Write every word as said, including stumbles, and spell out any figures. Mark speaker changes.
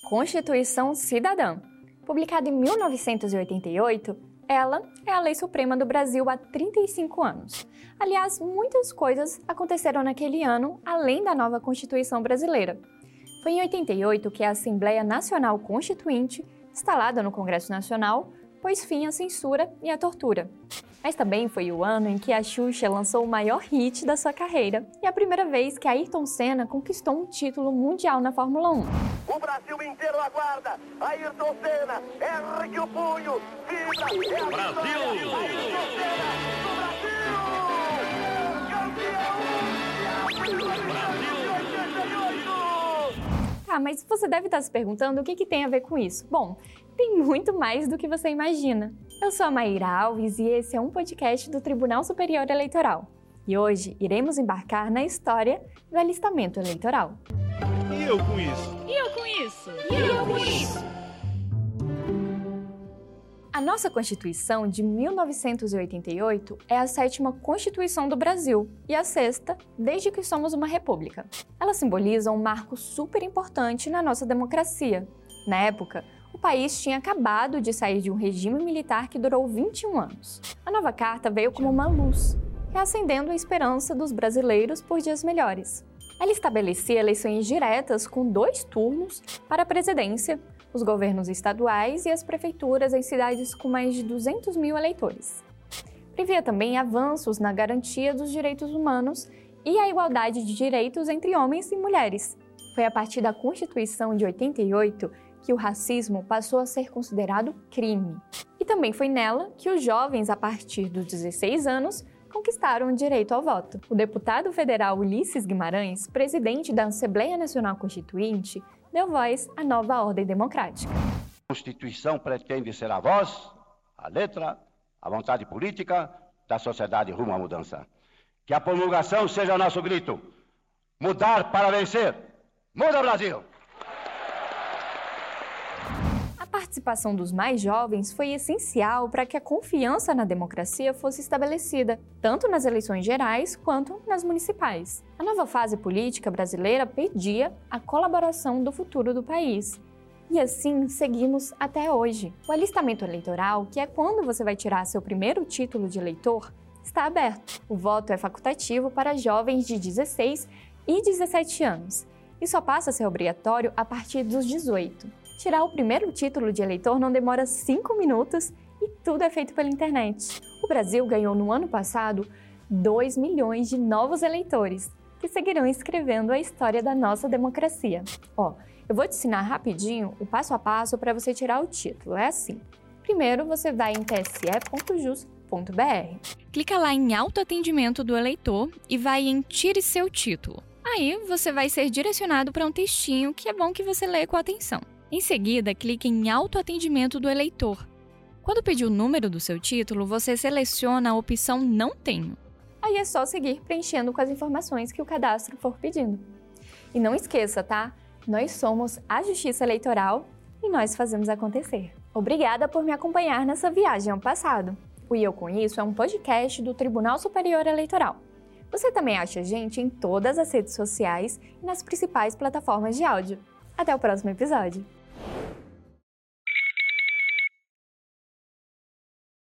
Speaker 1: Constituição Cidadã. Publicada em mil novecentos e oitenta e oito, ela é a lei suprema do Brasil há trinta e cinco anos. Aliás, muitas coisas aconteceram naquele ano, além da nova Constituição brasileira. Foi em oitenta e oito que a Assembleia Nacional Constituinte, instalada no Congresso Nacional, pôs fim à censura e à tortura. Mas também foi o ano em que a Xuxa lançou o maior hit da sua carreira e a primeira vez que Ayrton Senna conquistou um título mundial na Fórmula um.
Speaker 2: O Brasil inteiro aguarda. Ayrton Senna, ergue o punho, vibra, é a
Speaker 3: Brasil!
Speaker 2: Vitória. Ayrton Senna, do Brasil! Campeão!
Speaker 3: Brasil!
Speaker 1: Ah, mas você deve estar se perguntando o que, que tem a ver com isso. Bom, tem muito mais do que você imagina. Eu sou a Maíra Alves e esse é um podcast do Tribunal Superior Eleitoral. E hoje iremos embarcar na história do alistamento eleitoral.
Speaker 3: E eu com isso?
Speaker 4: E eu com isso?
Speaker 1: E eu com isso? A nossa Constituição de mil novecentos e oitenta e oito é a sétima Constituição do Brasil e a sexta desde que somos uma república. Ela simboliza um marco super importante na nossa democracia. Na época, o país tinha acabado de sair de um regime militar que durou vinte e um anos. A nova carta veio como uma luz, reacendendo a esperança dos brasileiros por dias melhores. Ela estabelecia eleições diretas com dois turnos para a presidência, os governos estaduais e as prefeituras em cidades com mais de duzentos mil eleitores. Previa também avanços na garantia dos direitos humanos e a igualdade de direitos entre homens e mulheres. Foi a partir da Constituição de oitenta e oito que o racismo passou a ser considerado crime. E também foi nela que os jovens, a partir dos dezesseis anos, conquistaram o direito ao voto. O deputado federal Ulisses Guimarães, presidente da Assembleia Nacional Constituinte, deu voz à nova ordem democrática.
Speaker 5: A Constituição pretende ser a voz, a letra, a vontade política da sociedade rumo à mudança. Que a promulgação seja nosso grito. Mudar para vencer. Muda, Brasil!
Speaker 1: A participação dos mais jovens foi essencial para que a confiança na democracia fosse estabelecida, tanto nas eleições gerais quanto nas municipais. A nova fase política brasileira pedia a colaboração do futuro do país. E assim seguimos até hoje. O alistamento eleitoral, que é quando você vai tirar seu primeiro título de eleitor, está aberto. O voto é facultativo para jovens de dezesseis e dezessete anos e só passa a ser obrigatório a partir dos dezoito. Tirar o primeiro título de eleitor não demora cinco minutos e tudo é feito pela internet. O Brasil ganhou no ano passado dois milhões de novos eleitores, que seguirão escrevendo a história da nossa democracia. Ó, eu vou te ensinar rapidinho o passo a passo para você tirar o título. É assim. Primeiro, você vai em t s e ponto jus ponto b r.
Speaker 4: Clica lá em autoatendimento do eleitor e vai em Tire seu título. Aí você vai ser direcionado para um textinho que é bom que você leia com atenção. Em seguida, clique em autoatendimento do eleitor. Quando pedir o número do seu título, você seleciona a opção Não Tenho.
Speaker 1: Aí é só seguir preenchendo com as informações que o cadastro for pedindo. E não esqueça, tá? Nós somos a Justiça Eleitoral e nós fazemos acontecer. Obrigada por me acompanhar nessa viagem ao passado. O E Eu Com Isso é um podcast do Tribunal Superior Eleitoral. Você também acha a gente em todas as redes sociais e nas principais plataformas de áudio. Até o próximo episódio!